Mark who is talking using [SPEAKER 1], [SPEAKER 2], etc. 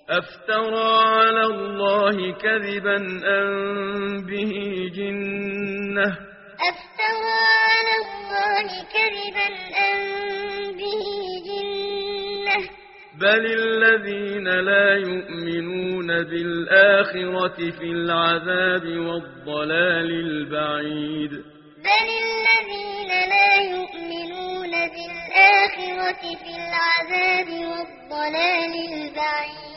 [SPEAKER 1] أفترى على الله كذبا أم به جنة
[SPEAKER 2] أفترى على الله كذبا أم به جنة
[SPEAKER 1] بل الذين لا يؤمنون بالآخرة في العذاب والضلال البعيد
[SPEAKER 2] بل الذين لا يؤمنون بالآخرة في العذاب والضلال البعيد